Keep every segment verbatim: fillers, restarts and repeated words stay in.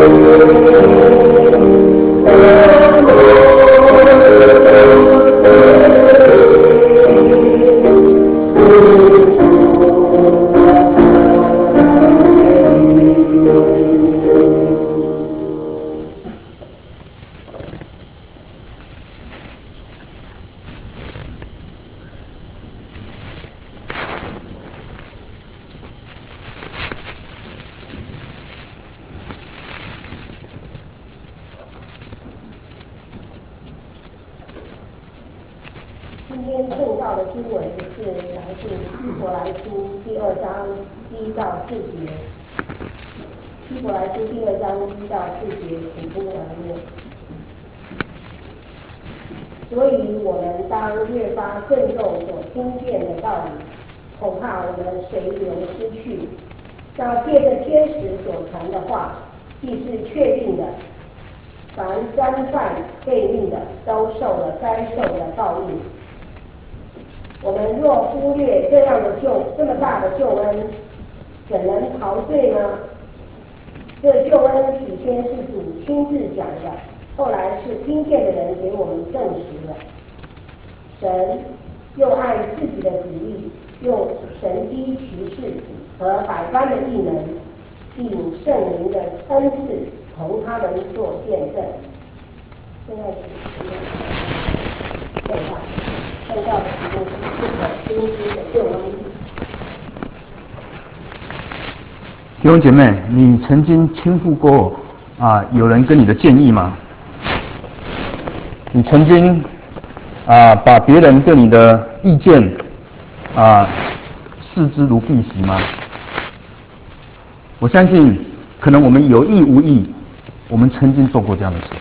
今天正道的经文是来自希伯来书第二章第一到四节。希伯来书第二章一到四节，请听我来念。所以我们当越发郑重所听见的道理，恐怕我们随流失去。要借着天使所传的话，既是确定的，凡干犯悖逆的，都受了该受的报应。我们若忽略这样的救这么大的救恩，怎能陶醉呢？这救恩起先是主亲自讲的，后来是听见的人给我们证实了。神又按自己的旨意，用神机骑士和百般的异能，并圣灵的恩赐，同他们做见证。现在请正道，正道的题目是不可轻忽的救恩。 弟兄姐妹，你曾经轻忽过啊有人跟你的建议吗？你曾经啊把别人对你的意见啊视之如敝屣吗？我相信，可能我们有意无意，我们曾经做过这样的事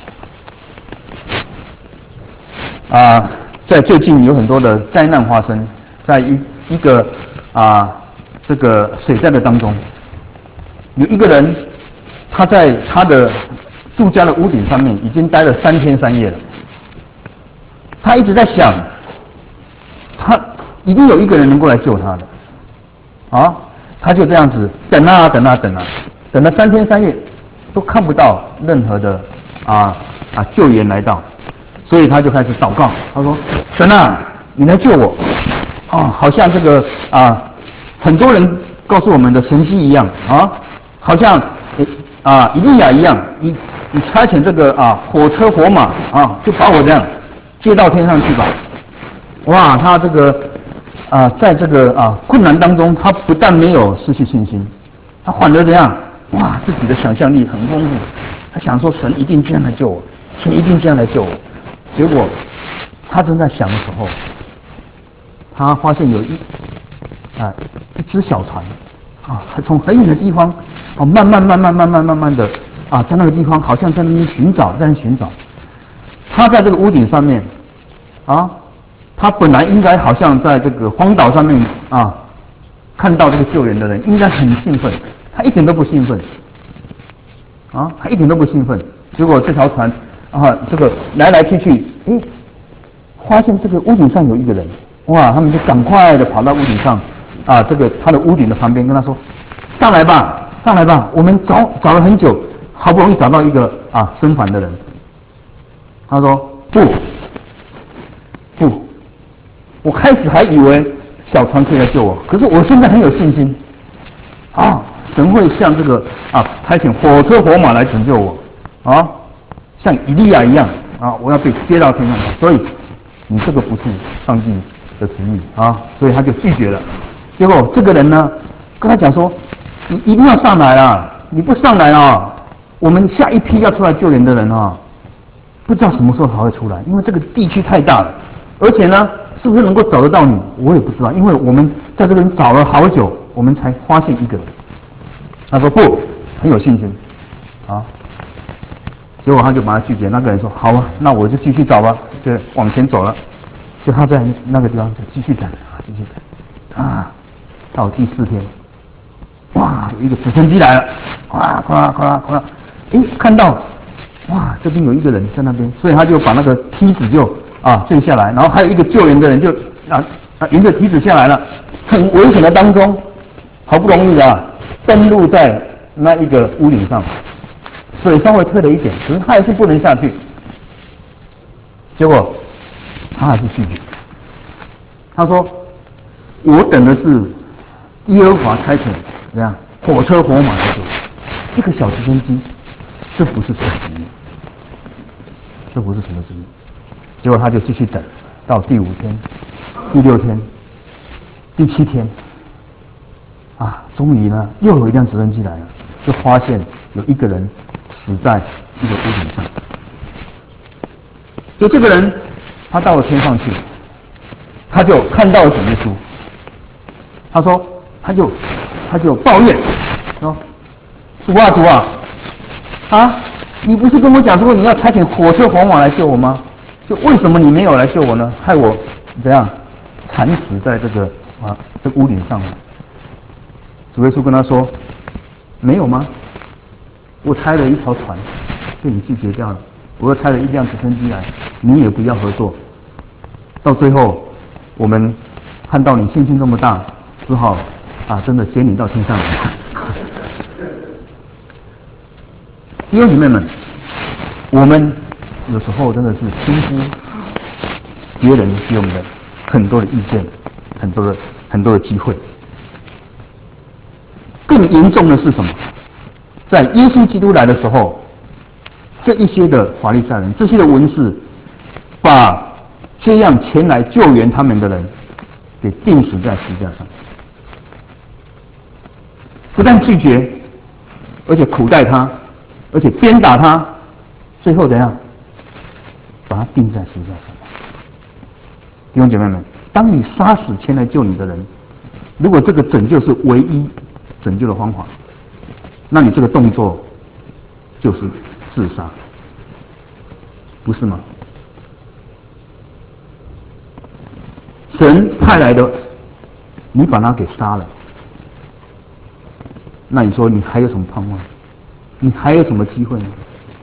情。啊，在最近有很多的灾难发生，在一一个啊这个水灾的当中。有一个人，他在他的住家的屋顶上面已经待了三天三夜了。他一直在想，他一定有一个人能够来救他的，啊，他就这样子等啊等啊等啊，等了三天三夜，都看不到任何的啊啊救援来到，所以他就开始祷告，他说：“神啊，你来救我！”啊，好像这个啊很多人告诉我们的神迹一样啊。好像啊，以利亚一样，你你差遣这个啊火车火马啊，就把我这样接到天上去吧。哇，他这个啊，在这个啊困难当中，他不但没有失去信心，他反而怎样？哇，自己的想象力很丰富。他想说，神一定这样来救我，神一定这样来救我。结果他正在想的时候，他发现有一啊一只小船啊，从很远的地方。哦，慢慢慢慢慢慢慢慢的啊，在那个地方好像在那边寻找，在那寻找。他在这个屋顶上面啊，他本来应该好像在这个荒岛上面啊，看到这个救援的人，应该很兴奋，他一点都不兴奋啊，他一点都不兴奋。结果这条船啊，这个来来去去，诶，发现这个屋顶上有一个人，哇，他们就赶快的跑到屋顶上啊，这个他的屋顶的旁边跟他说：“上来吧。”上来吧，我们找找了很久，好不容易找到一个啊生还的人。他说：“不，不，我开始还以为小船可以来救我，可是我现在很有信心，啊，神会像这个啊差遣火车火马来拯救我，啊，像以利亚一样啊，我要被接到天上去。所以你这个不是上帝的旨意啊，所以他就拒绝了。结果这个人呢，跟他讲说。”你一定要上来啦！你不上来啊，我们下一批要出来救援的人啊，不知道什么时候才会出来，因为这个地区太大了，而且呢，是不是能够找得到你，我也不知道，因为我们在这边找了好久，我们才发现一个人。他说不，很有信心，啊，结果他就把他拒绝。那个人说好啊，那我就继续找吧，就往前走了。就他在那个地方就继续等啊，继续等啊，到第四天。哇，有一个直升机来了，哇，哗啦哗啦哗啦，诶，看到，哇，这边有一个人在那边，所以他就把那个梯子就啊坠下来，然后还有一个救援的人就啊啊沿着梯子下来了，很危险的当中，好不容易啊登陆在那一个屋顶上， 水稍微退了一点，可是他还是不能下去。结果他还是拒绝。他说：“我等的是耶和华差遣怎样火车火马来救我，一个小直升机，这不是神的旨意，这不是神的旨意。”结果他就继续等，到第五天、第六天、第七天，啊，终于呢，又有一辆直升机来了，就发现有一个人死在一个屋顶上。就这个人，他到了天上去，他就看到了主耶稣。他说，他就他就抱怨说：“主啊，主啊，啊，你不是跟我讲说你要差遣火车火马来救我吗？就为什么你没有来救我呢？害我怎样惨死在这个啊这个屋顶上呢？”主耶稣跟他说：“没有吗？我拆了一条船，被你拒绝掉了。我又拆了一辆直升机来，你也不要合作。到最后，我们看到你信心这么大，只好啊，真的接你到天上来。”弟兄姐妹们，我们有时候真的是轻忽别人给我们的很多的意见，很多的很多的机会。更严重的是什么？在耶稣基督来的时候，这一些的法利赛人，这些的文士，把这样前来救援他们的人给钉死在十字架上，不但拒绝，而且苦待他，而且鞭打他，最后怎样？把他钉在十字架上。弟兄姐妹们，当你杀死前来救你的人，如果这个拯救是唯一拯救的方法，那你这个动作就是自杀，不是吗？神派来的，你把他给杀了，那你说你还有什么盼望？你还有什么机会呢？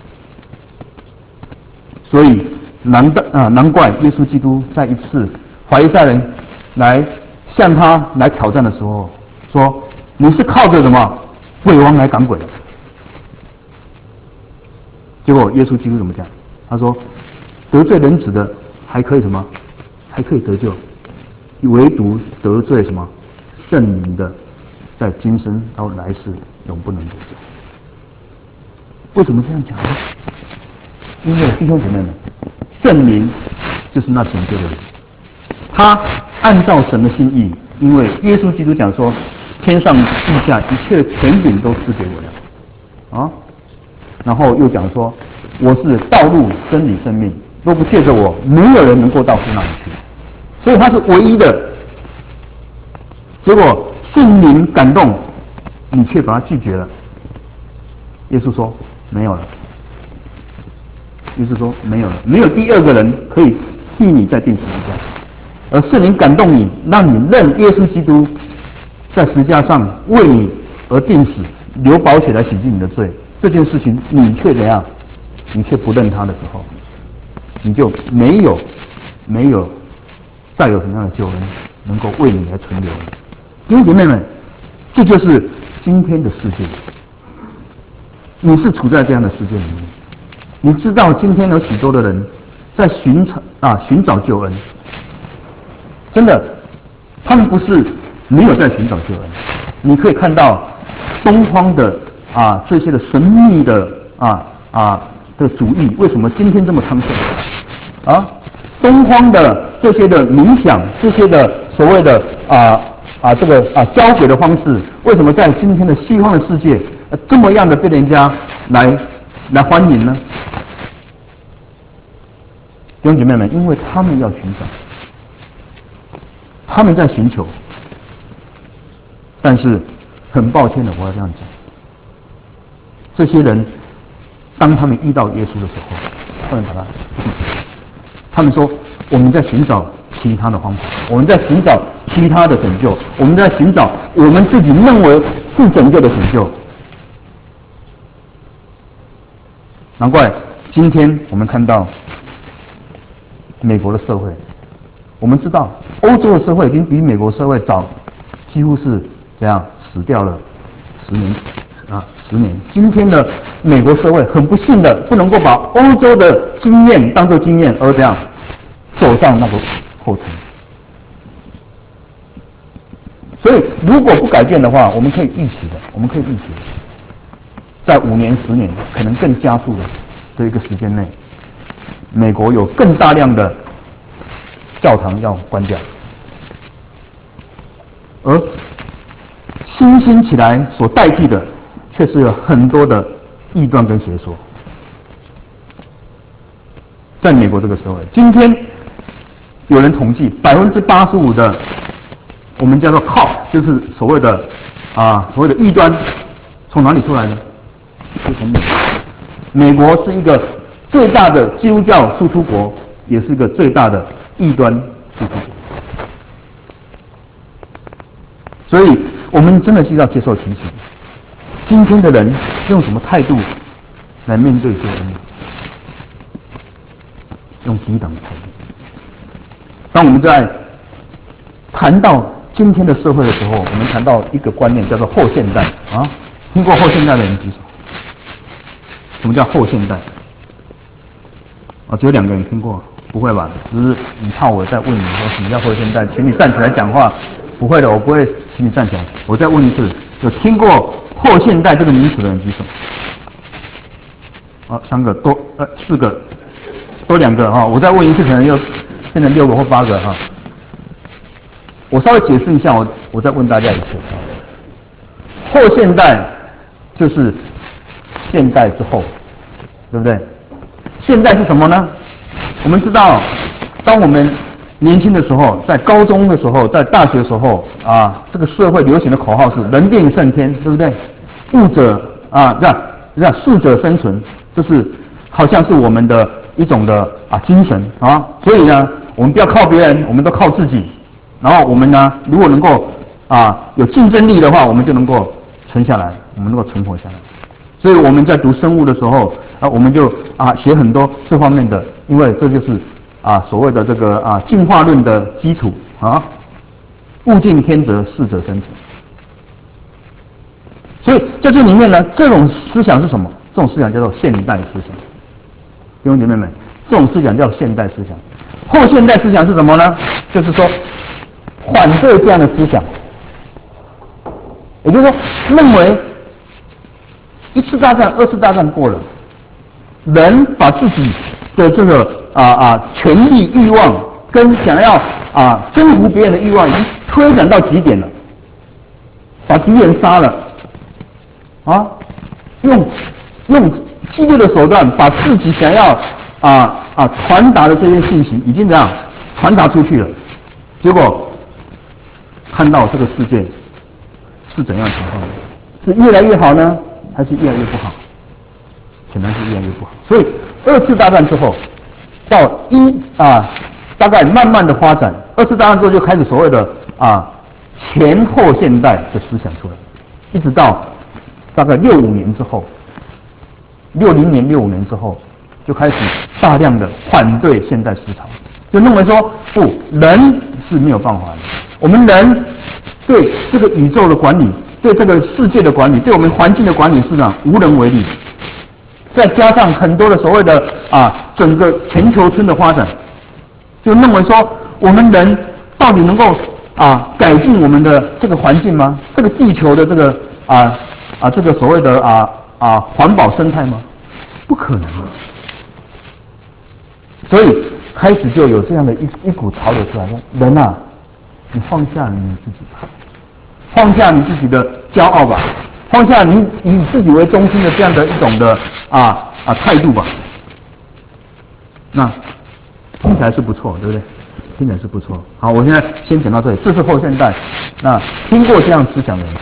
所以难道啊难怪耶稣基督在一次法利赛人来向他来挑战的时候说：“你是靠着什么鬼王来赶鬼的？”结果耶稣基督怎么讲？他说：“得罪人子的还可以什么？还可以得救，唯独得罪什么圣灵的，在今生到来世永不能得救。”为什么这样讲呢？因为弟兄姐妹们，圣灵就是那拯救的人，他按照神的心意，因为耶稣基督讲说：“天上地下一切的权柄都赐给我了。”啊，然后又讲说：“我是道路、真理、生命，若不借着我，没有人能够到父那里去。”所以他是唯一的。结果圣灵感动，你却把他拒绝了。耶稣说：“没有了。”耶稣说：“没有了，没有第二个人可以替你再钉十字架。而圣灵感动你，让你认耶稣基督在十字架上为你而钉死，流宝血来洗净你的罪。这件事情你却怎样？你却不认他的时候，你就没有没有再有什么样的救恩能够为你来存留了。”弟兄姐妹们，这就是今天的世界。你是处在这样的世界里面，你知道今天有许多的人在寻找啊寻找救恩。真的，他们不是没有在寻找救恩。你可以看到东方的啊这些的神秘的啊啊的主义，为什么今天这么昌盛？啊，东方的这些的冥想，这些的所谓的啊啊这个啊交鬼的方式，为什么在今天的西方的世界、啊、这么样的被人家来来欢迎呢？弟兄姐妹们，因为他们要寻找。他们在寻求，但是很抱歉的，我要这样讲，这些人当他们遇到耶稣的时候，他们把他拒绝。他们说：“我们在寻找其他的方法，我们在寻找其他的拯救，我们在寻找我们自己认为是拯救的拯救。”难怪今天我们看到美国的社会。我们知道，欧洲的社会已经比美国社会早，几乎是怎样死掉了十年、 啊十年。今天的美国社会很不幸的，不能够把欧洲的经验当作经验，而这样走上那个后尘。所以，如果不改变的话，我们可以预期的，我们可以预期的，在五年、十年，可能更加速的这一个时间内，美国有更大量的教堂要关掉，而新兴起来所代替的，却是有很多的异端跟邪说。在美国这个社会，今天有人统计，百分之八十五的我们叫做 cult， 就是所谓的啊所谓的异端，从哪里出来的？是从美国。美国是一个最大的基督教输出国，也是一个最大的异端输出国。所以，我们真的是要接受提醒。今天的人用什么态度来面对救恩？用抵挡的态度。当我们在谈到今天的社会的时候，我们谈到一个观念叫做后现代啊，听过后现代的人举手。什么叫后现代？啊，只有两个人听过，不会吧？只是你怕我再问你说什么叫后现代，请你站起来讲话。不会的，我不会请你站起来。我再问一次，有听过后现代这个名词的人举手。啊，三个多呃四个多两个哈、啊，我再问一次，可能又变成六个或八个哈。啊我稍微解释一下，我我再问大家一次。后现代就是现代之后，对不对？现代是什么呢？我们知道，当我们年轻的时候，在高中的时候，在大学的时候啊，这个社会流行的口号是人定胜天，对不对？物者啊，这样这样适者生存，就是好像是我们的一种的啊精神啊。所以呢，我们不要靠别人，我们都靠自己。然后我们呢，如果能够啊有竞争力的话，我们就能够存下来，我们能够存活下来。所以我们在读生物的时候啊，我们就啊写很多这方面的，因为这就是啊所谓的这个啊进化论的基础啊，物竞天择，适者生存。所以在这里面呢，这种思想是什么？这种思想叫做现代思想。弟兄姐妹们，这种思想叫现代思想。后现代思想是什么呢？就是说反对这样的思想，也就是说认为一次大战、二次大战过了，人把自己的这个啊啊权力欲望跟想要啊征服别人的欲望已经推展到极点了，把敌人杀了，啊，用用激烈的手段把自己想要啊啊传达的这些信息已经这样传达出去了，结果看到这个世界是怎样情况？是越来越好呢，还是越来越不好？显然是越来越不好。所以二次大战之后，到一啊大概慢慢的发展，二次大战之后就开始所谓的啊前后现代的思想出来，一直到大概六五年之后，六零年、六五年之后，就开始大量的反对现代思潮，就认为说不，人是没有办法的。我们人对这个宇宙的管理，对这个世界的管理，对我们环境的管理是呢无能为力。再加上很多的所谓的啊整个全球村的发展，就认为说我们人到底能够啊改进我们的这个环境吗？这个地球的这个啊啊这个所谓的啊啊环保生态吗？不可能的。所以开始就有这样的一一股潮流出来，说人啊，你放下你自己吧，放下你自己的骄傲吧，放下你以自己为中心的这样的一种的啊啊态度吧。那听起来是不错，对不对？听起来是不错。好，我现在先讲到这里，这是后现代。那听过这样思想的人，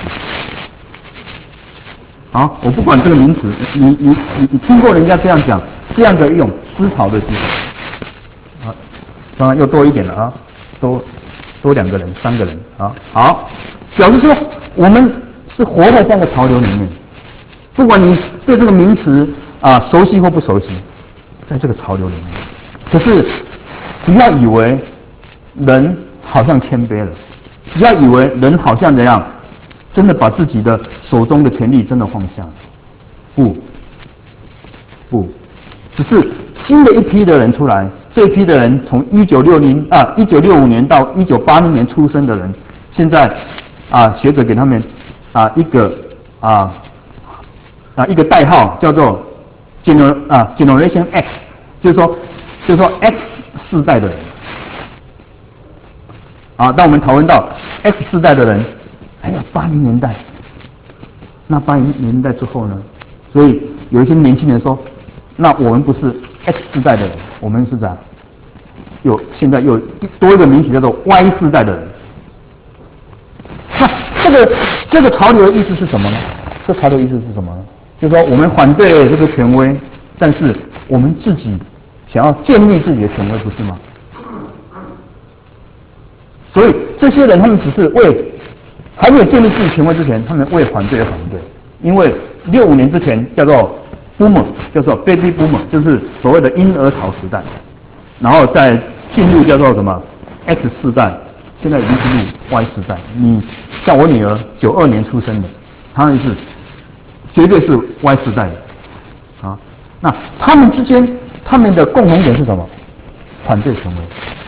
好，我不管这个名词，你你你你听过人家这样讲，这样的一种思潮的基础。啊，当然又多一点了啊，多。多两个人、三个人啊，好，表示说我们是活在这样的潮流里面，不管你对这个名词啊熟悉或不熟悉，在这个潮流里面，可是不要以为人好像谦卑了，不要以为人好像怎样真的把自己的手中的权利真的放下？不，不，只是新的一批的人出来，这一批的人从一九六零啊一九六五年到一九八零年出生的人，现在啊学者给他们啊一个啊啊一个代号叫做 gener 啊 Generation X， 就是说就是说 X 世代的人。啊，当我们讨论到 X 世代的人，还有八零年代，那八零年代之后呢？所以有一些年轻人说，那我们不是 X 世代的人，我们是怎样？有现在又多一个名词叫做 Y 世代的人。那这个这个潮流的意思是什么呢？这潮流的意思是什么呢？就是说我们反对这个权威，但是我们自己想要建立自己的权威，不是吗？所以这些人他们只是为还没有建立自己权威之前，他们为反对而反对。因为六五年之前叫做 boomer， 叫做 baby boomer， 就是所谓的婴儿潮时代，然后再进入叫做什么 X 世代，现在已经进入 Y 世代。你像我女儿九二年出生的，她们是绝对是 Y 世代的啊。那他们之间他们的共同点是什么？反对权威。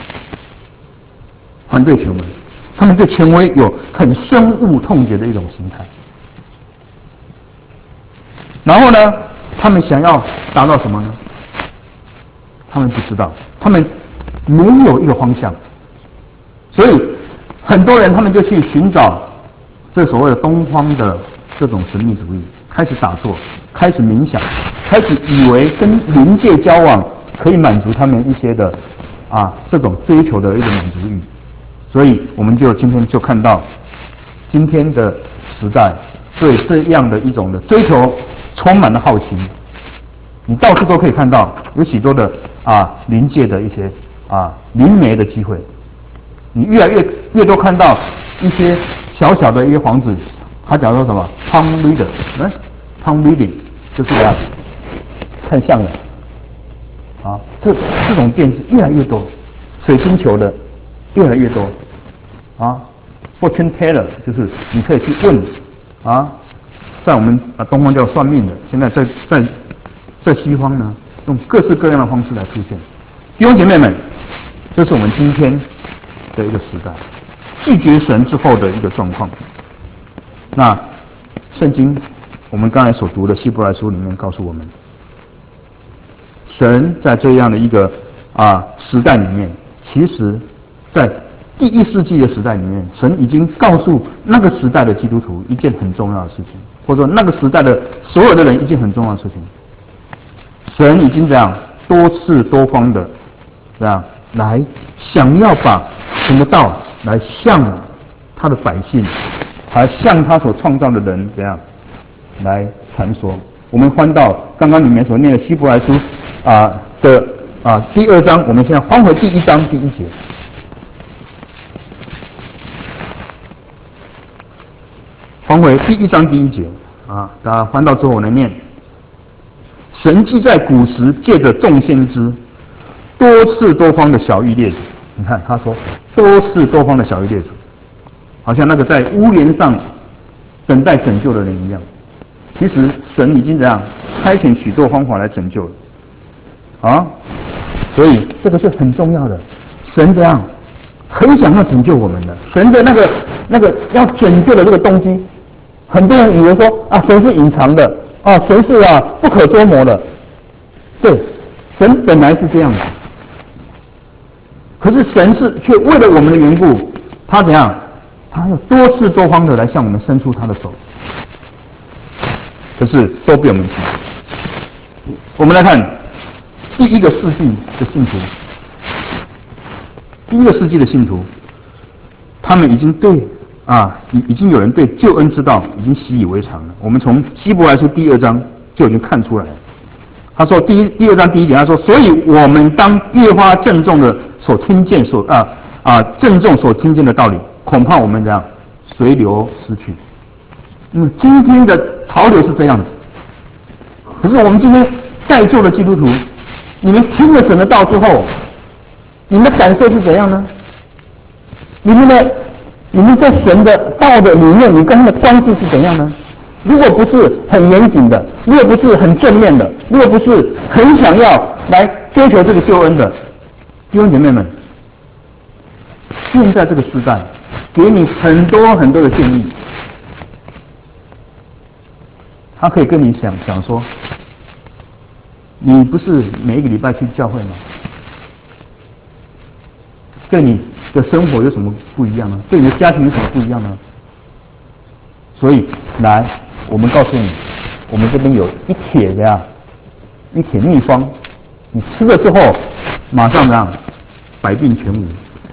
反对权威，他们对权威有很深恶痛绝的一种心态。然后呢，他们想要达到什么呢？他们不知道，他们没有一个方向。所以很多人他们就去寻找这所谓的东方的这种神秘主义，开始打坐，开始冥想，开始以为跟灵界交往可以满足他们一些的啊这种追求的一种满足欲。所以我们就今天就看到，今天的时代对这样的一种的追求充满了好奇。你到处都可以看到有许多的啊灵界的一些啊灵媒的机会。你越来越越多看到一些小小的一些房子，他讲说什么 palm reader， 嗯 palm reading 就是这样看相的啊，这这种店是越来越多，水晶球的越来越多啊 ，fortune teller 就是你可以去问啊，在我们啊东方叫算命的，现在在在在西方呢，用各式各样的方式来出现。弟兄姐妹们，这是我们今天的一个时代，拒绝神之后的一个状况。那圣经我们刚才所读的希伯来书里面告诉我们，神在这样的一个啊时代里面，其实在第一世纪的时代里面，神已经告诉那个时代的基督徒一件很重要的事情，或者说那个时代的所有的人一件很重要的事情。神已经这样多次多方的这样来想要把神的道来向他的百姓，还向他所创造的人怎样来传说。我们翻到刚刚你们所念的希伯来书啊的啊第二章，我们现在翻回第一章第一节。翻回第一章第一节啊，大家翻到之后我来念。神既在古时借着众先知多次多方的晓谕列祖，你看他说多次多方的晓谕列祖，好像那个在屋檐上等待拯救的人一样。其实神已经怎样差遣许多方法来拯救了啊，所以这个是很重要的。神怎样很想要拯救我们的，神的那个那个要拯救的这个动机，很多人以为说啊，神是隐藏的啊，神是啊不可捉摸的。对，神本来是这样的，可是神是却为了我们的缘故，他怎样？他要多次多方的来向我们伸出他的手，可是都被我们拒绝。我们来看第一个世纪的信徒，第一个世纪的信徒，他们已经对啊，已已经有人对救恩之道已经习以为常了。我们从希伯来书第二章就已经看出来了。他说第一第二章第一节，他说，所以我们当越发郑重的所听见所啊啊郑重所听见的道理，恐怕我们这样随流失去。那么今天的潮流是这样子，可是我们今天在座的基督徒，你们听了神的道之后，你们的感受是怎样呢？你们的你们在神的道的里面，你跟他的关系是怎样呢？如果不是很严谨的，如果不是很正面的，如果不是很想要来追求这个救恩的弟兄姐妹们，现在这个时代给你很多很多的建议，他可以跟你讲讲说，你不是每一个礼拜去教会吗？对你的生活有什么不一样呢？对你的家庭有什么不一样呢？所以来，我们告诉你，我们这边有一帖的呀，一帖秘方，你吃了之后，马上怎样，百病全无。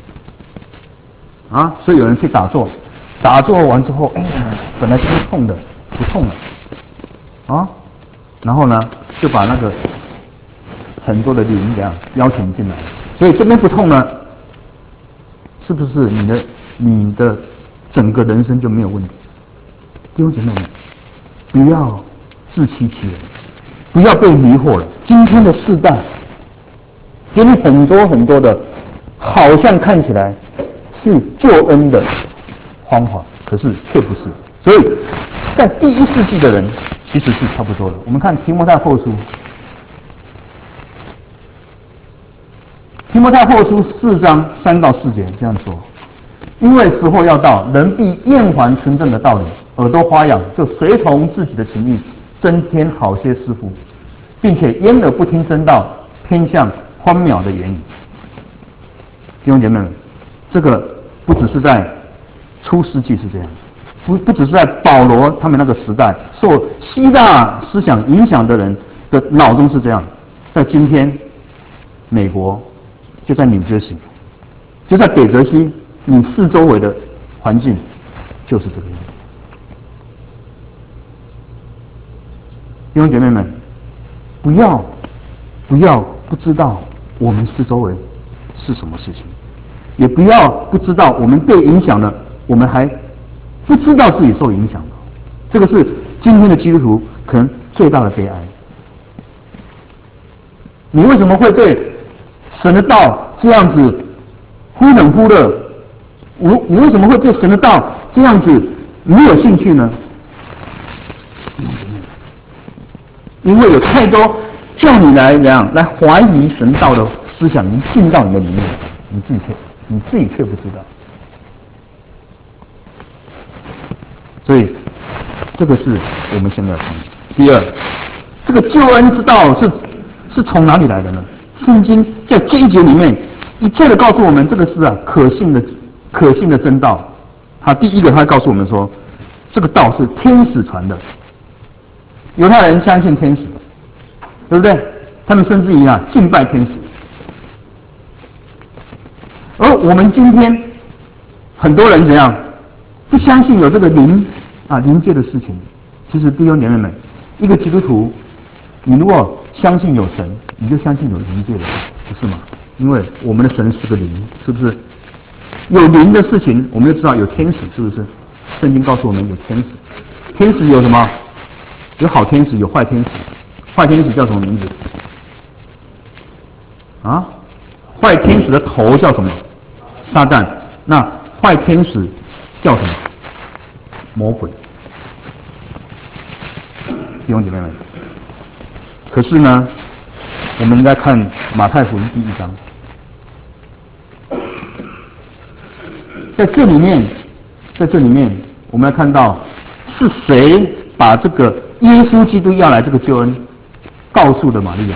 啊，所以有人去打坐，打坐完之后，哎呀，本来是痛的，不痛了，啊，然后呢，就把那个很多的灵这样邀请进来，所以这边不痛呢，是不是你的你的整个人生就没有问题？弟兄姐妹们，不要自欺欺人，不要被迷惑了。今天的世代给你很多很多的，好像看起来是救恩的方法，可是却不是。所以在第一世纪的人其实是差不多的。我们看提摩太后书，提摩太后书四章三到四节这样说：因为时候要到，人必厌烦纯正的道理，耳朵发痒，就随从自己的情欲，增添好些师傅，并且掩耳不听真道，偏向荒谬的言语。弟兄姐妹们，这个不只是在初世纪是这样，不不只是在保罗他们那个时代受希腊思想影响的人的脑中是这样，在今天美国，就在纽约市，就在北泽西，你四周围的环境就是这个样子。弟兄姐妹们，不要不要不知道我们四周围是什么事情，也不要不知道我们被影响了，我们还不知道自己受影响了。这个是今天的基督徒可能最大的悲哀。你为什么会对神的道这样子忽冷忽热？你你为什么会对神的道这样子没有兴趣呢？因为有太多叫你来怎样来怀疑神道的思想已经进到你的里面，你自己却你自己却不知道。所以这个是我们现在要看的。第二，这个救恩之道是是从哪里来的呢？圣经在这一节里面一再的告诉我们，这个是啊可信的可信的真道。他第一个他告诉我们说，这个道是天使传的。犹太人相信天使，对不对？他们甚至于啊敬拜天使。而我们今天很多人怎样不相信有这个灵啊灵界的事情。其实弟兄姐妹们，一个基督徒，你如果相信有神，你就相信有灵界的，不是吗？因为我们的神是个灵，是不是？有灵的事情，我们就知道有天使，是不是？圣经告诉我们有天使，天使有什么？有好天使，有坏天使。坏天使叫什么名字？啊？坏天使的头叫什么？撒旦。那坏天使叫什么？魔鬼。弟兄姐妹们，可是呢，我们来看马太福音第一章，在这里面，在这里面，我们要看到是谁把这个耶稣基督要来这个救恩告诉的玛利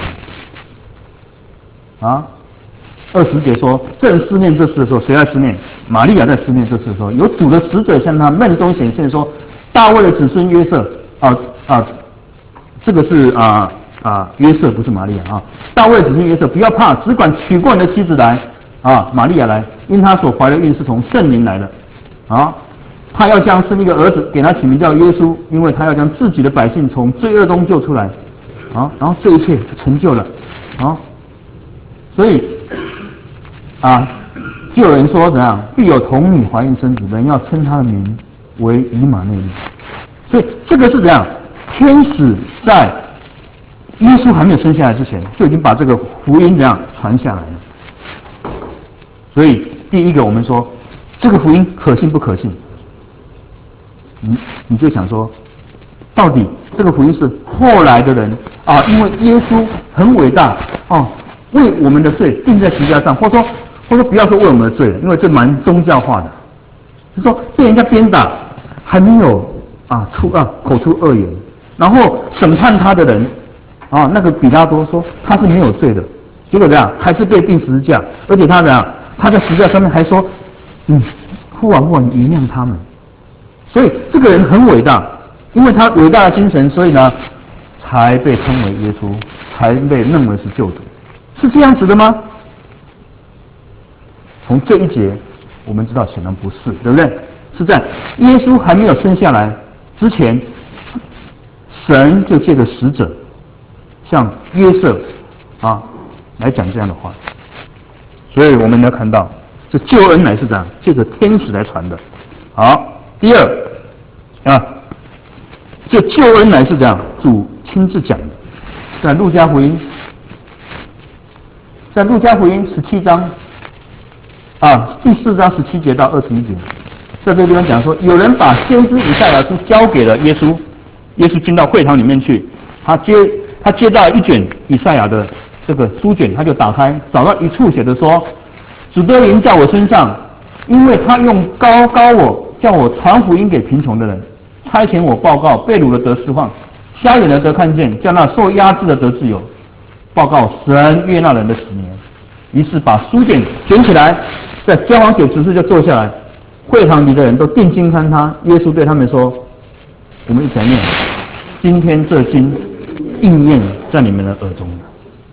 亚啊？二十节说，正思念这事的时候，谁在思念？玛利亚在思念这事的时候，有主的使者向他梦中显现说，大卫的子孙约瑟啊啊，这个是啊啊约瑟，不是玛利亚啊。大卫的子孙约瑟，不要怕，只管娶过你的妻子来啊，玛利亚来，因他所怀的孕是从圣灵来的啊。他要将生一个儿子，给他起名叫耶稣，因为他要将自己的百姓从罪恶中救出来啊。然后这一切就成就了啊。所以啊，就有人说怎样，必有童女怀孕生子，人要称他的名为以马内利。所以这个是怎样？天使在耶稣还没有生下来之前，就已经把这个福音怎样传下来了。所以第一个我们说， 这个福音可信不可信？你你就想说，到底这个福音是后来的人啊，因为耶稣很伟大哦，为我们的罪钉在十字架上，或者说或者说不要说为我们的罪，因为这蛮宗教化的，就说被人家鞭打，还没有啊出啊口出恶言，然后审判他的人啊，那个比拉多说他是没有罪的，结果怎样，还是被钉十字架，而且他怎样，他在十字架上面还说，嗯，父啊父啊，你原谅他们。所以这个人很伟大，因为他伟大的精神，所以呢，才被称为耶稣，才被认为是救主，是这样子的吗？从这一节我们知道，显然不是，对不对？是在耶稣还没有生下来之前，神就借着使者向约瑟啊来讲这样的话，所以我们要看到，这救恩乃是这样，借着天使来传的。好。第二啊，这救恩乃是这样，主亲自讲的，在路加福音，在路加福音十七章啊第四章十七节到二十一节，在这个地方讲说，有人把先知以赛亚书交给了耶稣，耶稣进到会堂里面去，他接他接到一卷以赛亚的这个书卷，他就打开，找到一处写的说，主的灵在我身上，因为他用膏膏我。叫我传福音给贫穷的人，差遣我报告被掳的得释放，瞎眼的得看见，叫那受压制的得自由，报告神悦纳人的十年。于是把书卷卷起来，在交还给执事就坐下来，会堂里的人都定睛看他。耶稣对他们说：“我们一起来念，今天这经应验在你们的耳中了。”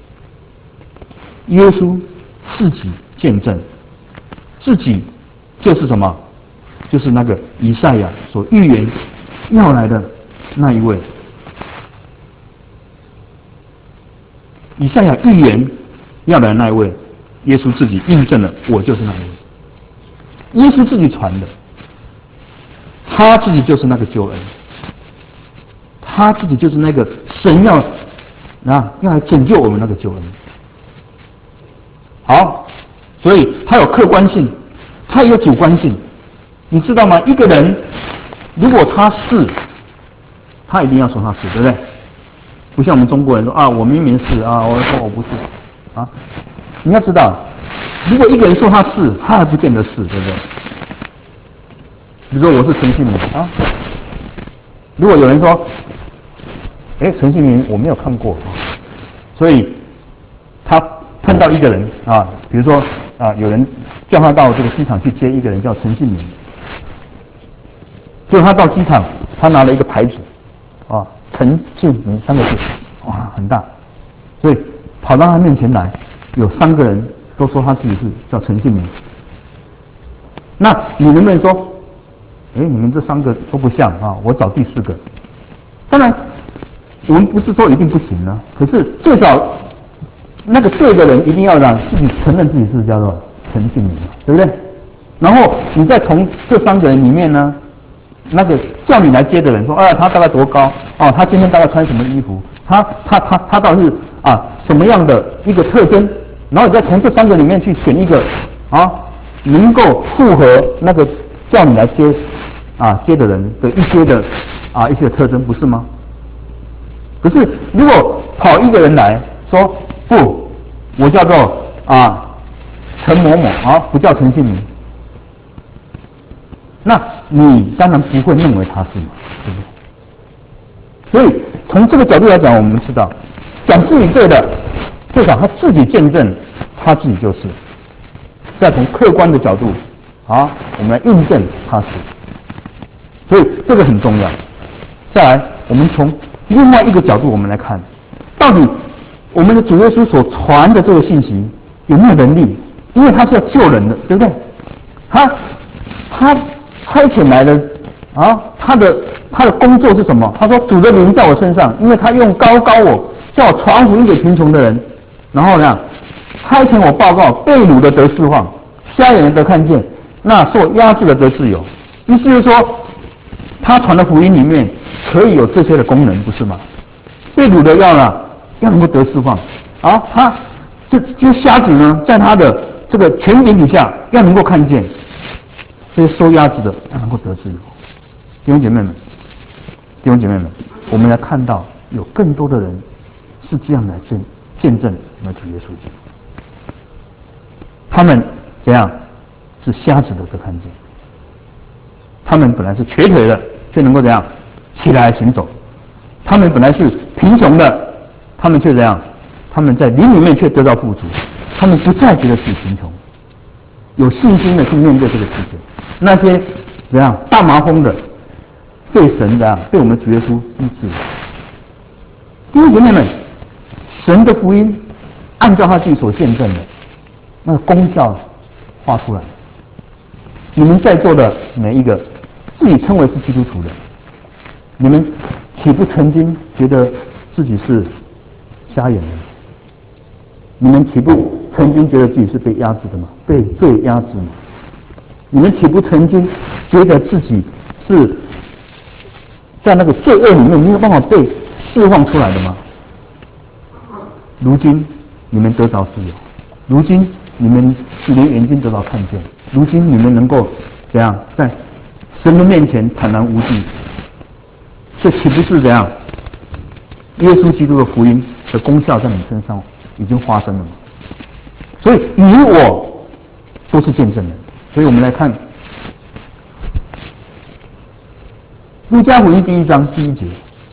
耶稣自己见证，自己就是什么？就是那个以赛亚所预言要来的那一位。以赛亚预言要来的那一位，耶稣自己印证了，我就是那一位。耶稣自己传的，他自己就是那个救恩，他自己就是那个神要啊要来拯救我们那个救恩。好，所以他有客观性，他也有主观性。你知道吗？一个人如果他是，他一定要说他是，对不对？不像我们中国人说啊，我明明是啊，我说我不是啊。你要知道，如果一个人说他是，他还不见得是，对不对？比如说我是陈信明啊，如果有人说，哎，陈信明我没有看过啊，所以他碰到一个人啊，比如说啊，有人叫他到这个机场去接一个人叫陈信明。结果他到机场，他拿了一个牌子，啊，陈信明三个字，哇，很大，所以跑到他面前来，有三个人都说他自己是叫陈信明。那你能不能说，哎，你们这三个都不像啊，我找第四个？当然，我们不是说一定不行呢，可是最少那个对的人一定要让自己承认自己是叫做陈信明，对不对？然后你再从这三个人里面呢，那个叫你来接的人说，哎，他大概多高？哦，他今天大概穿什么衣服？他他他他到底是啊什么样的一个特征？然后你再从这三个里面去选一个啊，能够符合那个叫你来接啊接的人的一些的啊一些特征，不是吗？可是如果跑一个人来说，不，我叫做啊陈某某啊，不叫陈信明。那你当然不会认为他是嘛，对不对？所以从这个角度来讲，我们知道讲是你对的，至少他自己见证他自己就是。再从客观的角度啊，我们来印证他是。所以这个很重要。再来，我们从另外一个角度，我们来看，到底我们的主耶稣所传的这个信息有没有能力？因为他是要救人的，对不对？他他。差遣来的啊，他的他的工作是什么？他说：“主的灵在我身上，因为他用膏膏我，叫我传福音给贫穷的人。然后呢，差遣我报告被掳的得释放，瞎眼的得看见，那受压制的得自由。”意思就是说，他传的福音里面可以有这些的功能，不是吗？被掳的要呢，要能够得释放啊，他这这些瞎子呢，在他的这个权柄底下要能够看见。 这些受压制的他能够得自由。弟兄姐妹们，弟兄姐妹们，我们来看到有更多的人是这样来见见证我们的主耶稣基督。他们怎样是瞎子的得看见，他们本来是瘸腿的，却能够怎样起来行走；他们本来是贫穷的，他们却怎样？他们在灵里面却得到富足，他们不再觉得自己贫穷，有信心的去面对这个世界。那些怎样大麻风的，被神怎样被我们主耶稣医治。弟兄姐妹们，神的福音按照他自己所见证的那个功效画出来。你们在座的每一个自己称为是基督徒的，你们岂不曾经觉得自己是瞎眼的？你们岂不曾经觉得自己是被压制的吗？被罪压制吗？你们岂不曾经觉得自己是在那个罪恶里面没有办法被释放出来的吗？如今你们得着自由，如今你们是连眼睛得到看见，如今你们能够怎样在神的面前坦然无惧？这岂不是怎样耶稣基督的福音的功效在你身上已经发生了吗？所以你我都是见证人。所以我们来看路加福音第一章第一节，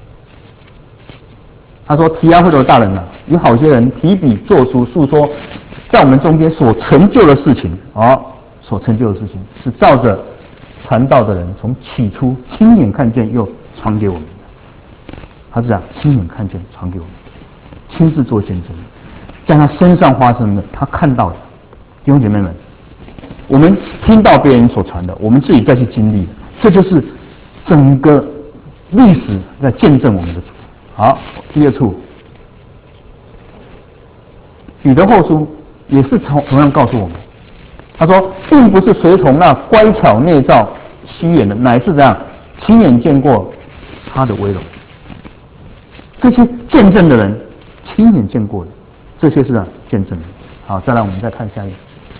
他说：提阿非罗大人啊，有好些人提笔作书，述说在我们中间所成就的事情啊、哦，所成就的事情是照着传道的人从起初亲眼看见又传给我们的。他是这样亲眼看见传给我们，亲自做见证，在他身上发生的，他看到的。弟兄姐妹们，我们听到别人所传的，我们自己再去经历，这就是整个历史在见证我们的主。好，第二处，彼得后书也是同同样告诉我们，他说，并不是随从那乖巧内造虚言的，乃是怎样亲眼见过他的威荣。这些见证的人，亲眼见过的，这些是见证人。好，再来我们再看下一个。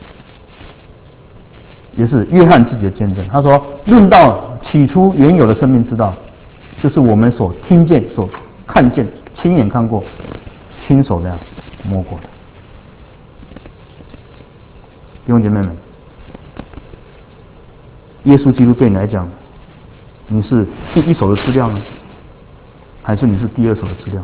也是约翰自己的见证，他说：论到起初原有的生命之道，就是我们所听见、所看见、亲眼看过、亲手这样摸过的。弟兄姐妹们，耶稣基督对你来讲，你是第一手的资料呢，还是你是第二手的资料？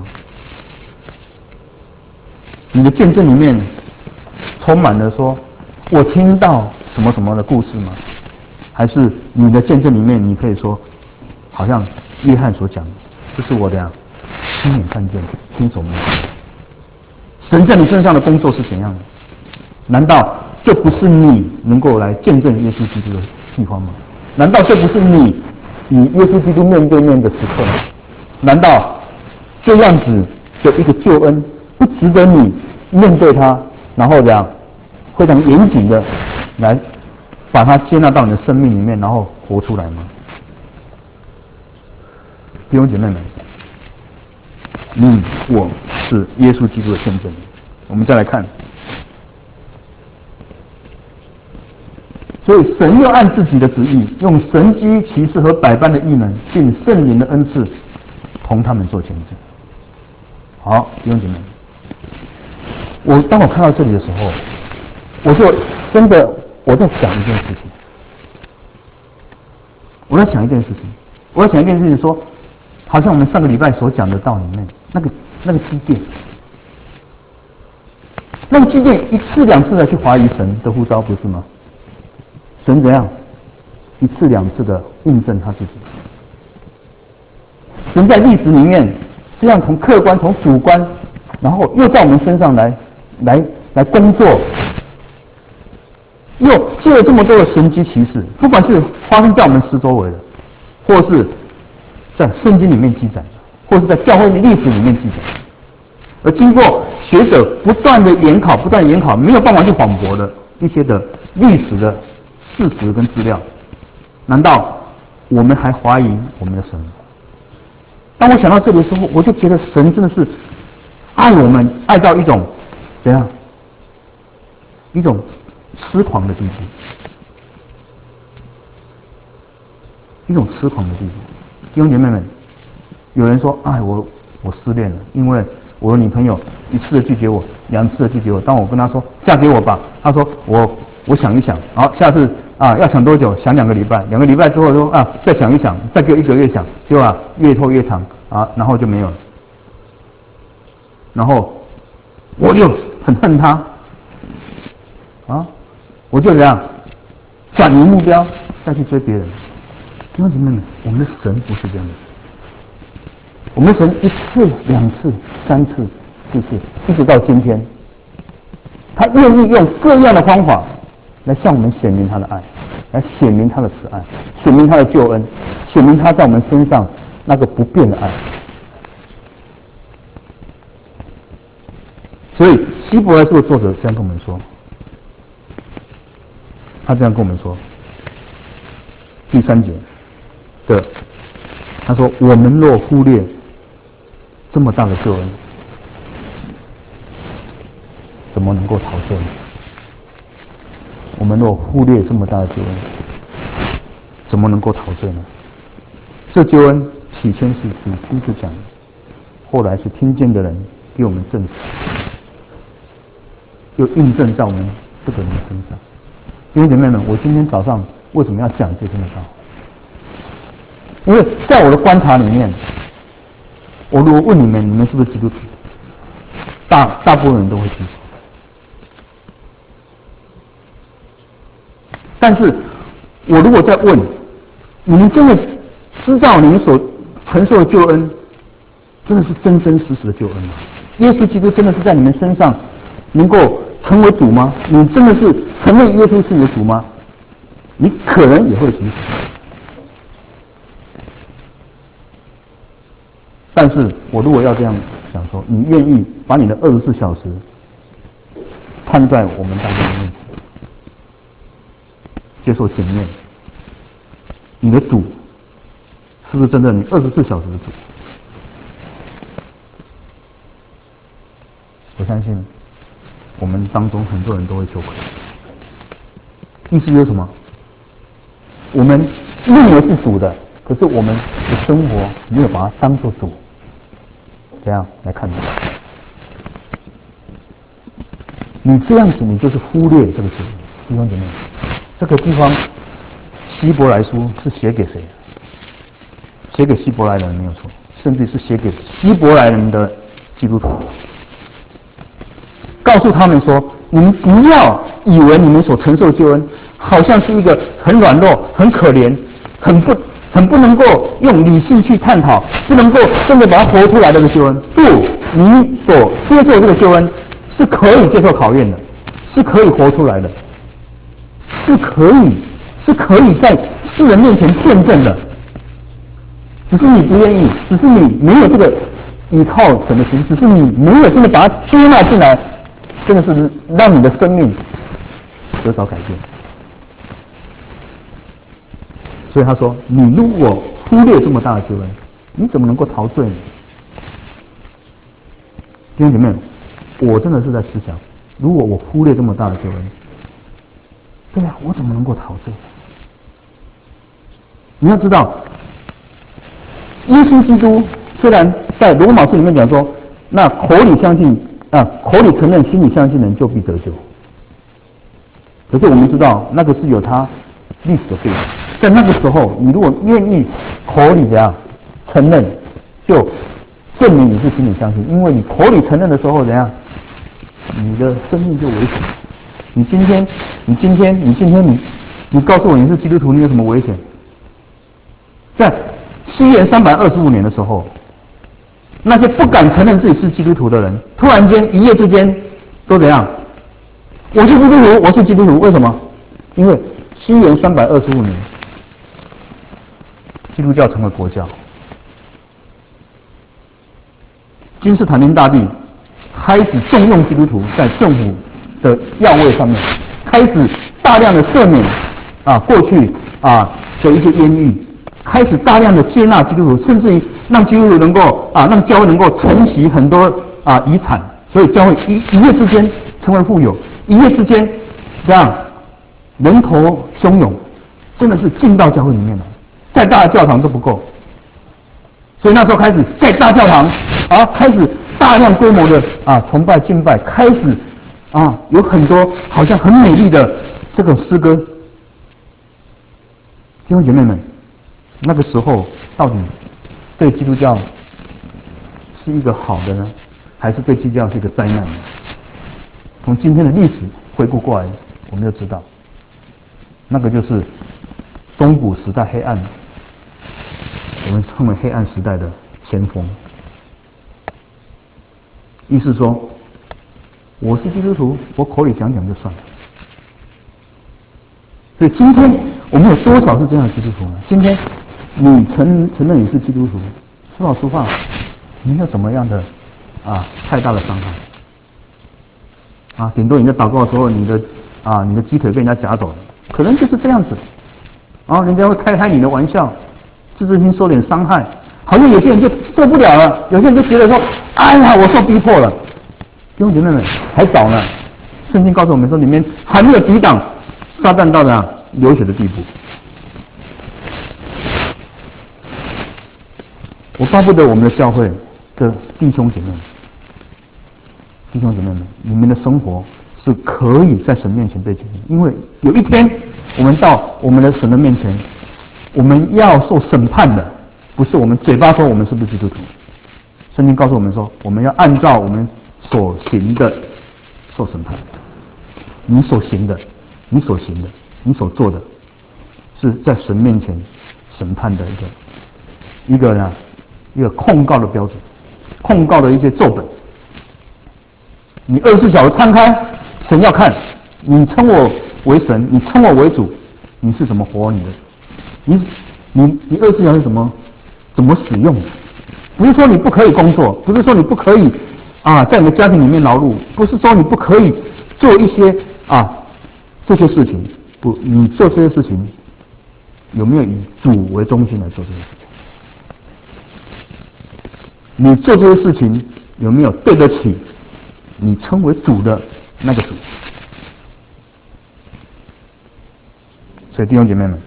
你的见证里面充满了说我听到什么什么的故事吗？还是你的见证里面你可以说好像约翰所讲的，这是我的呀亲眼看见、亲手摸见。神在你身上的工作是怎样的？难道这不是你能够来见证耶稣基督的地方吗？难道这不是你与耶稣基督面对面的时刻吗？难道这样子的一个救恩不值得你面对它，然后这样非常严谨的来把它接纳到你的生命里面，然后活出来吗？弟兄姐妹们，你我是耶稣基督的见证。我们再来看，所以神又按自己的旨意，用神机奇事和百般的异能，并圣灵的恩赐，同他们做见证。好，弟兄姐妹，我当我看到这里的时候，我就真的我在想一件事情，我在想一件事情，我在想一件事情说，好像我们上个礼拜所讲的道里面，那个那个基甸，那个基甸一次两次的去怀疑神的呼召，不是吗？神怎样一次两次的印证他自己？神在历史里面这样从客观、从主观，然后又在我们身上来来来工作，又借了这么多的神迹奇事，不管是发生在我们四周围的，或是在圣经里面记载的，或是在教会历史里面记载的，而经过学者不断的研考、不断研考，没有办法去反驳的一些的历史的事实跟资料，难道我们还怀疑我们的神？当我想到这里的时候，我就觉得神真的是爱我们，爱到一种怎样，一种痴狂的地步。 一种痴狂的地步。弟兄姐妹们，有人说：“哎，我我失恋了，因为我的女朋友一次的拒绝我，两次的拒绝我。当我跟她说嫁给我吧，她说我我想一想，好，下次啊要想多久？想两个礼拜，两个礼拜之后说啊再想一想，再给我一个月想，结果啊越拖越长啊，然后就没有了。然后我就很恨她啊，我就这样转移目标，再去追别人。弟兄姐妹们，我们的神不是这样的。我们的神一次、两次、三次、四次，一直到今天，他愿意用各样的方法来向我们显明他的爱，来显明他的慈爱，显明他的救恩，显明他在我们身上那个不变的爱。所以希伯来书的作者这样跟我们说，他这样跟我们说，第三节的，他说：“我们若忽略这么大的救恩，怎么能够陶醉呢？我们若忽略这么大的救恩，怎么能够陶醉呢？这救恩起先是主亲自讲的，后来是听见的人给我们证实，又印证在我们这个人的身上。弟兄姐妹们，我今天早上为什么要讲这篇的道？因为在我的观察里面，我如果问你们，你们是不是基督徒？大大部分人都会举手。但是，我如果再问，你们真的知道你们所承受的救恩，真的是真真实实的救恩吗？耶稣基督真的是在你们身上能够成为主吗？你真的是承认耶稣是你的主吗？你可能也会举手。但是我如果要这样想说，你愿意把你的二十四小时摊在我们当中的面前，接受检验，你的主是不是真正你二十四小时的主？我相信我们当中很多人都会羞愧。意思就是什么？我们认为是主的，可是我们的生活没有把它当作主，这样来看待。你这样子，你就是忽略这个主。弟兄姐妹，这个地方希伯来书是写给谁？写给希伯来人没有错，甚至是写给希伯来人的基督徒，告诉他们说：你们不要以为你们所承受的救恩，好像是一个很软弱、很可怜、很不、很不能够用理性去探讨，不能够真的把它活出来的这个救恩。不，你所接受的这个救恩是可以接受考验的，是可以活出来的，是可以，是可以在世人面前见证的。只是你不愿意，只是你没有这个依靠神的心，只是你没有真的把它接纳进来，真的是让你的生命得着改变。所以他说：你如果忽略这么大的救恩，你怎么能够陶醉呢？弟兄姐妹，我真的是在思想，如果我忽略这么大的救恩，对呀，我怎么能够陶醉？你要知道，耶稣基督虽然在罗马书里面讲说，那口里相信啊，口里承认，心里相信的人就必得救。可是我们知道，那个是有他历史的背景。在那个时候，你如果愿意口里怎样承认，就证明你是心里相信。因为你口里承认的时候怎样，你的生命就危险。你今天，你今天，你今天，你你告诉我你是基督徒，你有什么危险？在西元三百二十五年的时候，那些不敢承认自己是基督徒的人，突然间一夜之间都怎样？我是基督徒，我是基督徒。为什么？因为西元三百二十五年，基督教成为国教，君士坦丁大帝开始重用基督徒在政府的要位上面，开始大量的赦免啊过去啊的一些冤狱，开始大量的接纳基督徒，甚至于让基督徒能够啊让教会能够承袭很多啊遗产，所以教会一一夜之间成为富有，一夜之间这样人头汹涌，真的是进到教会里面来。 再大的教堂都不够。所以那时候开始盖大教堂，啊，开始大量规模的啊崇拜敬拜，开始啊有很多好像很美丽的这种诗歌。弟兄姐妹们，那个时候到底对基督教是一个好的呢，还是对基督教是一个灾难呢？从今天的历史回顾过来，我们就知道，那个就是中古时代黑暗，我们称为黑暗时代的先锋。意思说，我是基督徒，我口里讲讲就算了。所以今天我们有多少是这样的基督徒呢？今天你承承认你是基督徒，说老实话，你有什么样的啊太大的伤害？啊，顶多你在祷告的时候，你的啊你的鸡腿被人家夹走了，可能就是这样子。然后人家会开开你的玩笑，自尊心受点伤害，好像有些人就受不了了，有些人就觉得说，哎呀，我受逼迫了。弟兄姐妹们，还早呢。圣经告诉我们说，里面还没有抵挡撒旦到达流血的地步。我巴不得我们的教会的弟兄姐妹们，弟兄姐妹们，你们的生活是可以在神面前被检验，因为有一天我们到我们的神的面前，我们要受审判的，不是我们嘴巴说我们是不是基督徒。圣经告诉我们说，我们要按照我们所行的受审判。你所行的，你所行的，你所做的，是在神面前审判的一个一个呢一个控告的标准，控告的一些咒本。你二十四小时摊开，神要看你称我为神，你称我为主，你是怎么活你的？你你你二十四小时怎么怎么使用的？不是说你不可以工作，不是说你不可以啊在你的家庭里面劳碌，不是说你不可以做一些啊这些事情，不，你做这些事情有没有以主为中心来做这些事情？你做这些事情有没有对得起你称为主的那个主？所以弟兄姐妹们，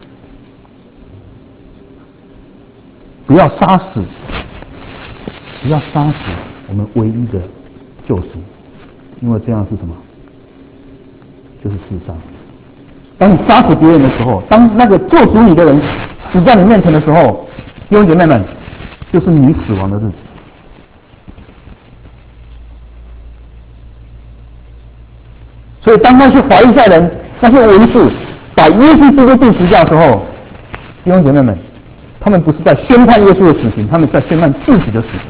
不要杀死，不要杀死我们唯一的救赎，因为这样是什么？就是厮杀。当你杀死别人的时候，当那个救赎你的人死在你面前的时候，弟兄姐妹们，就是你死亡的日子。所以当那些怀疑赛人、那些文士把耶稣基督钉十字架的时候，弟兄姐妹们，他们不是在宣判耶稣的死刑，他们在宣判自己的死刑。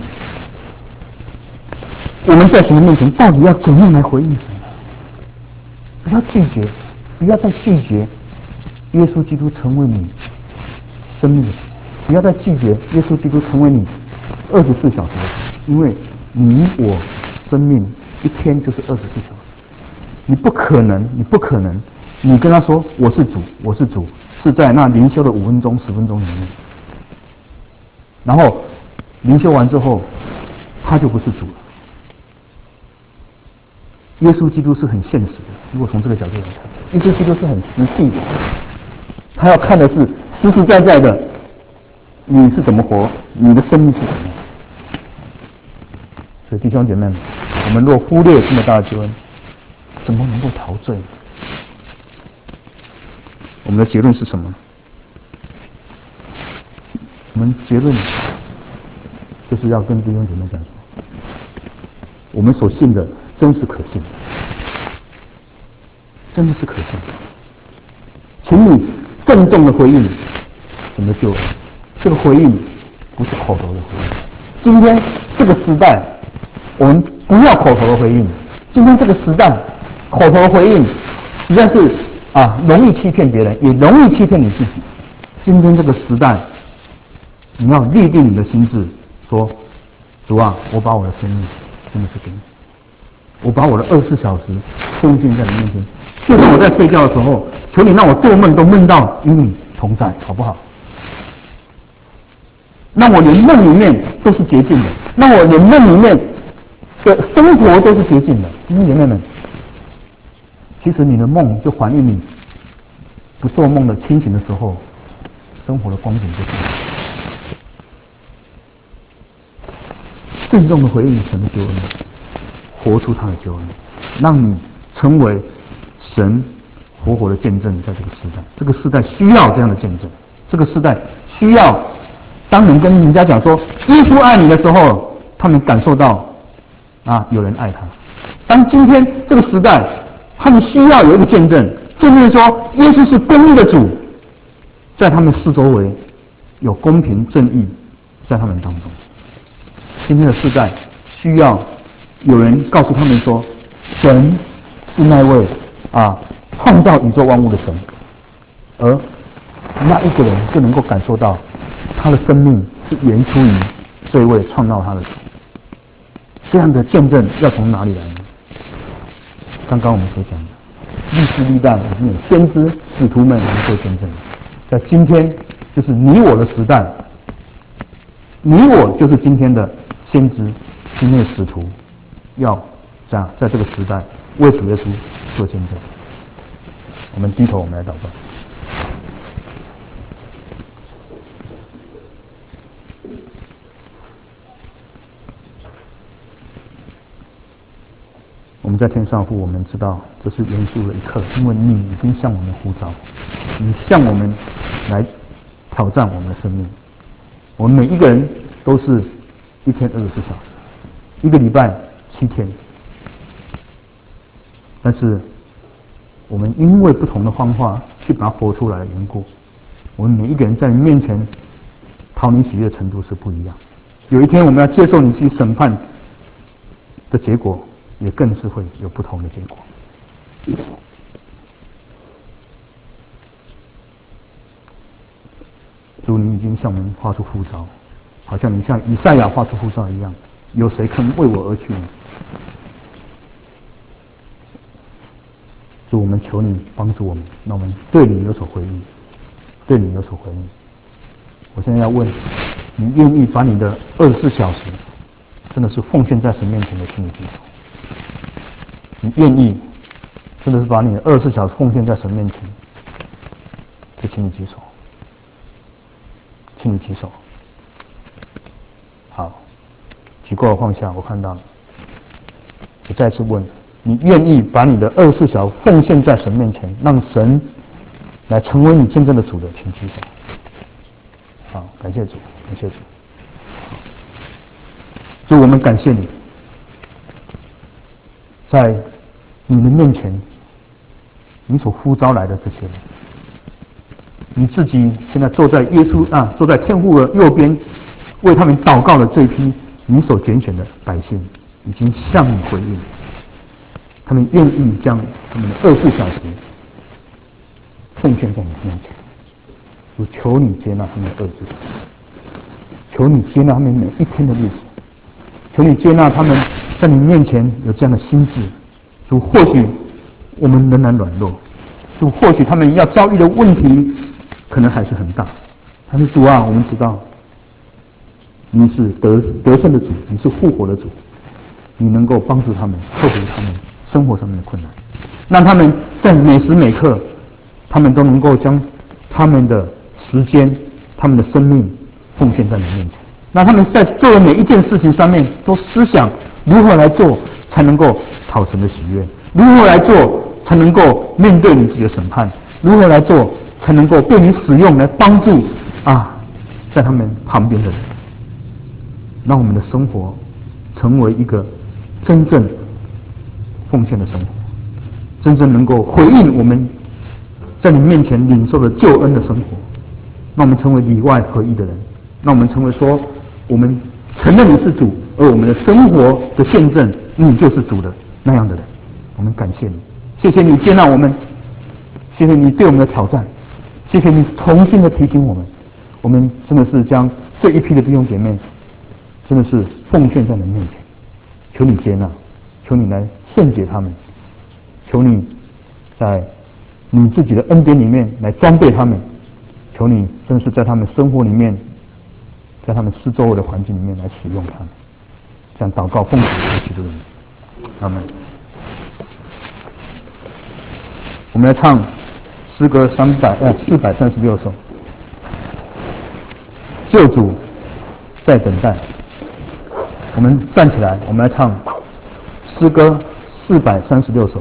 我们在神的面前到底要怎样来回应神呢？不要拒绝，不要再拒绝耶稣基督成为你生命的主，不要再拒绝耶稣基督成为你二十四小时的主，因为你我生命一天就是二十四小时。你不可能，你不可能，你跟他说我是主，我是主，是在那灵修的五分钟、十分钟里面，然后灵修完之后，他就不是主了。耶稣基督是很现实的，如果从这个角度来看，耶稣基督是很实际的，他要看的是实实在在的，你是怎么活，你的生命是怎么样。所以弟兄姐妹们，我们若忽略这么大的救恩，怎么能够陶醉？我们的结论是什么？我们结论就是要跟弟兄姐妹讲说，我们所信的真是可信的，真的是可信的。请你郑重的回应神的救恩，这个回应不是口头的回应。今天这个时代，我们不要口头的回应。今天这个时代，口头的回应实在是啊，容易欺骗别人，也容易欺骗你自己。今天这个时代，你要立定你的心志，说：主啊，我把我的生命真的是给你，我把我的二十四小时奉献在你面前。就算我在睡觉的时候，求你让我做梦都梦到与你同在，好不好？让我连梦里面都是洁净的，让我连梦里面的生活都是洁净的。弟兄姐妹们，其实你的梦就反映你不做梦的清醒的时候生活的光景就是郑重的回应神的救恩，活出他的救恩，让你成为神活活的见证。在这个时代，这个时代需要这样的见证，这个时代需要当人跟人家讲说耶稣爱你的时候，他们感受到啊有人爱他。当今天这个时代，他们需要有一个见证，见证说耶稣是公义的主，在他们四周围有公平正义在他们当中。今天的世代需要有人告诉他们说，神是那位啊创造宇宙万物的神，而那一个人就能够感受到他的生命是源出于这一位创造他的主。这样的见证要从哪里来呢？刚刚我们所讲的历世历代已经有先知使徒们能做见证，在今天就是你我的时代，你我就是今天的先知，今天的使徒，要这样在这个时代为主耶稣做见证。我们低头，我们来祷告。我们在天上父，我们知道这是严肃的一刻，因为你已经向我们呼召，你向我们来挑战我们的生命。我们每一个人都是一天二十四小时，一个礼拜七天，但是我们因为不同的方法去把它活出来的缘故，我们每一个人在你面前讨你喜悦的程度是不一样。有一天我们要接受你去审判的结果，也更是会有不同的结果。主，你已经向我们发出呼召，好像你像以赛亚发出呼召一样，有谁肯为我而去呢？主，我们求你帮助我们，让我们对你有所回应，对你有所回应。我现在要问，你愿意把你的二十四小时，真的是奉献在神面前的，请你举手。你愿意真的是把你的二十四小时奉献在神面前，就请你举手，请你举手。好，举过了放下，我看到了。我再次问，你愿意把你的二十四小时奉献在神面前，让神来成为你真正的主的，请举手。好，感谢主，感谢主。主，我们感谢你，在你的面前，你所呼召来的这些人，你自己现在坐在耶稣啊，坐在天父的右边，为他们祷告的这一批你所拣选的百姓，已经向你回应，他们愿意将他们的二十四小时奉献在你面前。我求你接纳他们的二十四小时，求你接纳他们每一天的日子，求你接纳他们在你面前有这样的心智。主，或许我们仍然软弱，主，或许他们要遭遇的问题可能还是很大，但是主啊，我们知道你是得得胜的主，你是复活的主，你能够帮助他们克服他们生活上面的困难，让他们在每时每刻，他们都能够将他们的时间、他们的生命奉献在你面前，让他们在做的每一件事情上面都思想如何来做才能够讨神的喜悦，如何来做才能够面对你自己的审判，如何来做才能够被你使用来帮助啊在他们旁边的人，让我们的生活成为一个真正奉献的生活，真正能够回应我们在你面前领受的救恩的生活，让我们成为里外合一的人，让我们成为说我们承认你是主，而我们的生活的见证你就是主的那样的人。我们感谢你，谢谢你接纳我们，谢谢你对我们的挑战，谢谢你重新的提醒我们，我们真的是将这一批的弟兄姐妹真的是奉献在你面前，求你接纳，求你来圣洁他们，求你在你自己的恩典里面来装备他们，求你真是在他们生活里面，在他们四周围的环境里面来使用他们。这样祷告奉主耶稣基督的名，阿们。我们来唱诗歌三百呃四百三十六首。 救主在等待。我们站起来，我们来唱诗歌四百三十六首。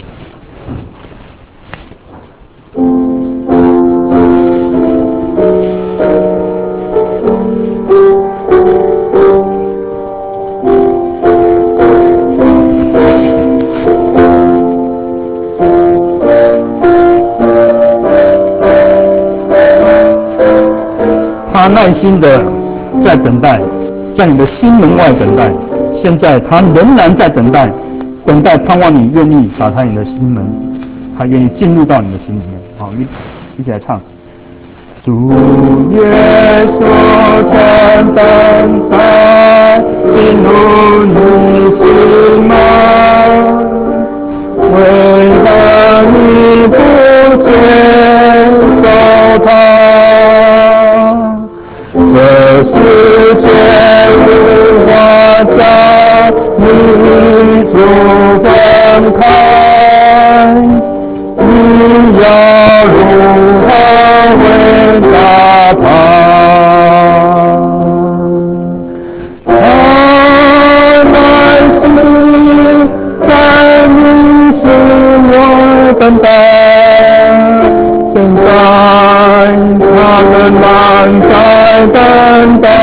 他耐心的在等待，在你的心门外等待。现在他仍然在等待，等待盼望你愿意打开你的心门，他愿意进入到你的心里面。好，一一起来唱。主耶稣曾等待进入你心门，为何你不接受他？这世界无法将你主分开，你要如何回答他？他耐心在你心外等待，现在他仍然在等待，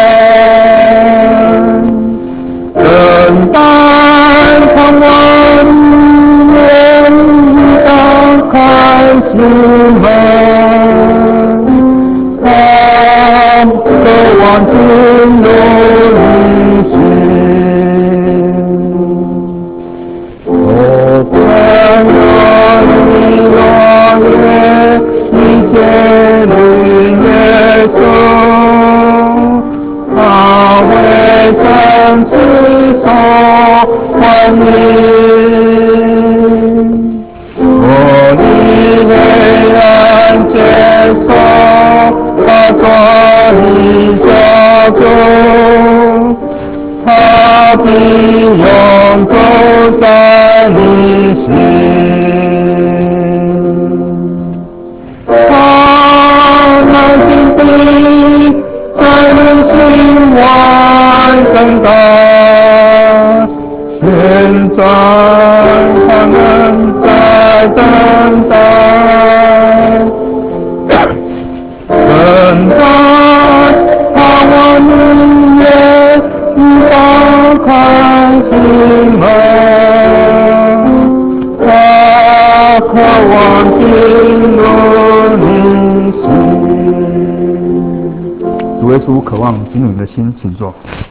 等待盼望你愿意打开心门，他渴望进入你心。我盼望你永远一切与耶稣，他会将此手还你。我以黑暗接受他做你救主，他必永住在你心。他耐心地在你心外等待，现在他们在等待，等待盼望你愿意打开心门，他渴望进入你心。主耶稣渴望进入你的心，请坐。